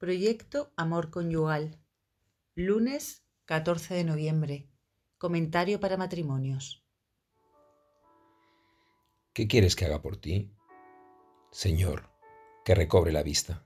Proyecto Amor Conyugal. Lunes 14 de noviembre. Comentario para matrimonios. ¿Qué quieres que haga por ti? Señor, que recobre la vista.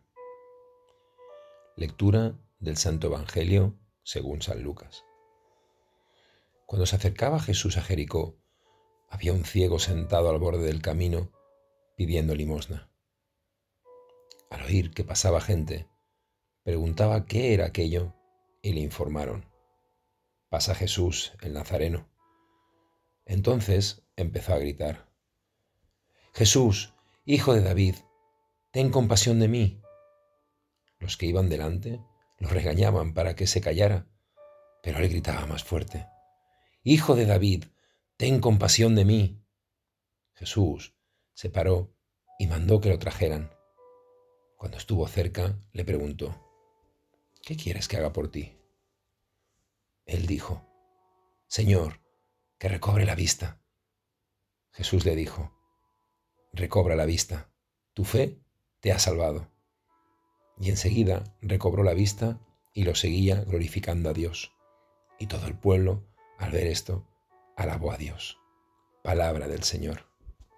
Lectura del Santo Evangelio según San Lucas. Cuando se acercaba Jesús a Jericó, había un ciego sentado al borde del camino pidiendo limosna. Al oír que pasaba gente, preguntaba qué era aquello y le informaron: pasa Jesús, el Nazareno. Entonces empezó a gritar: Jesús, hijo de David, ten compasión de mí. Los que iban delante lo regañaban para que se callara, pero él gritaba más fuerte: Hijo de David, ten compasión de mí. Jesús se paró y mandó que lo trajeran. Cuando estuvo cerca, le preguntó: ¿qué quieres que haga por ti? Él dijo: Señor, que recobre la vista. Jesús le dijo: recobra la vista, tu fe te ha salvado. Y enseguida recobró la vista y lo seguía glorificando a Dios. Y todo el pueblo, al ver esto, alabó a Dios. Palabra del Señor.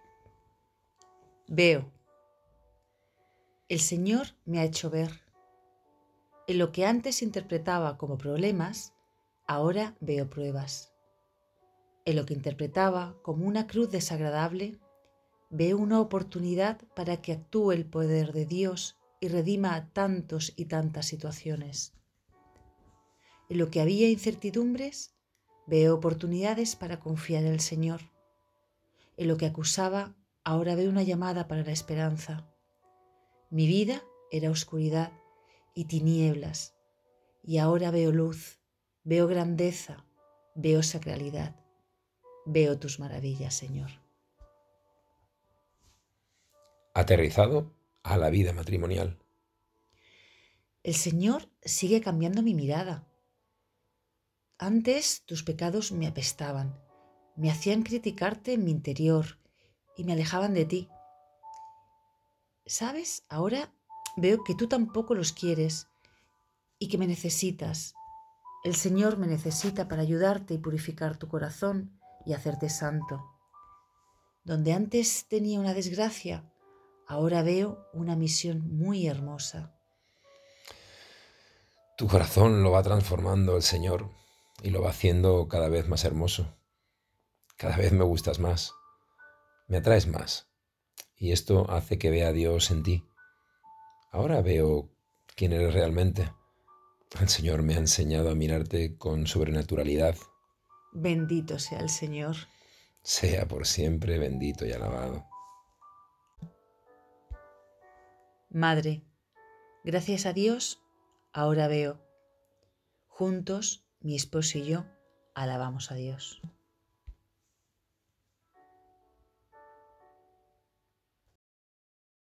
Veo. El Señor me ha hecho ver. En lo que antes interpretaba como problemas, ahora veo pruebas. En lo que interpretaba como una cruz desagradable, veo una oportunidad para que actúe el poder de Dios y redima a tantos y tantas situaciones. En lo que había incertidumbres, veo oportunidades para confiar en el Señor. En lo que acusaba, ahora veo una llamada para la esperanza. Mi vida era oscuridad y tinieblas, y ahora veo luz, veo grandeza, veo sacralidad, veo tus maravillas, Señor. Aterrizado a la vida matrimonial. El Señor sigue cambiando mi mirada. Antes tus pecados me apestaban, me hacían criticarte en mi interior y me alejaban de ti. ¿Sabes? Ahora veo que tú tampoco los quieres y que me necesitas. El Señor me necesita para ayudarte y purificar tu corazón y hacerte santo. Donde antes tenía una desgracia, ahora veo una misión muy hermosa. Tu corazón lo va transformando el Señor y lo va haciendo cada vez más hermoso. Cada vez me gustas más, me atraes más, y esto hace que vea a Dios en ti. Ahora veo quién eres realmente. El Señor me ha enseñado a mirarte con sobrenaturalidad. Bendito sea el Señor. Sea por siempre bendito y alabado. Madre, gracias a Dios, ahora veo. Juntos, mi esposo y yo, alabamos a Dios.